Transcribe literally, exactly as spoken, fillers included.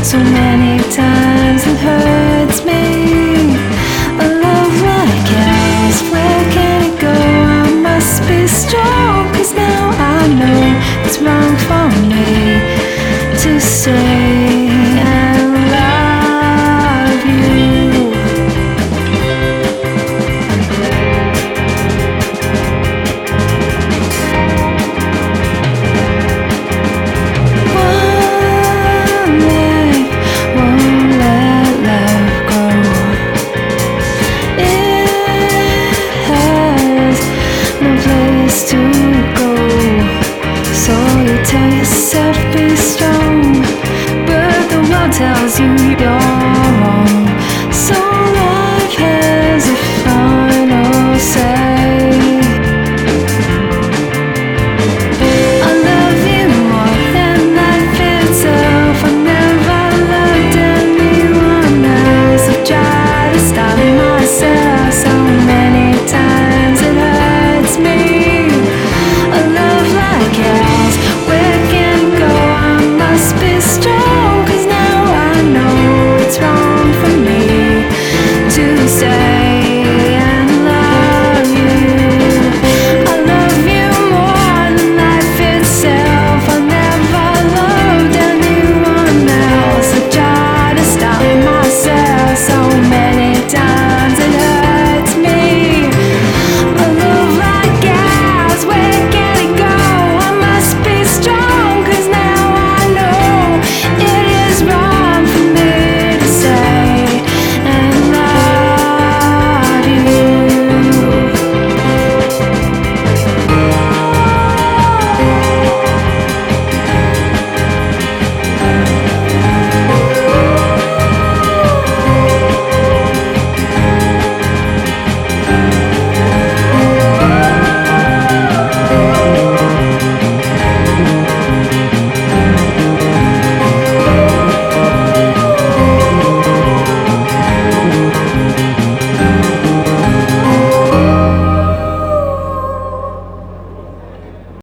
so many times it hurts me. A love like ours, where can it go? I must be strong, 'cause now I know it's wrong for me to say I love you. One leg won't let love go. It has no place to go. So you tell yourself be strong, but the world tells you you're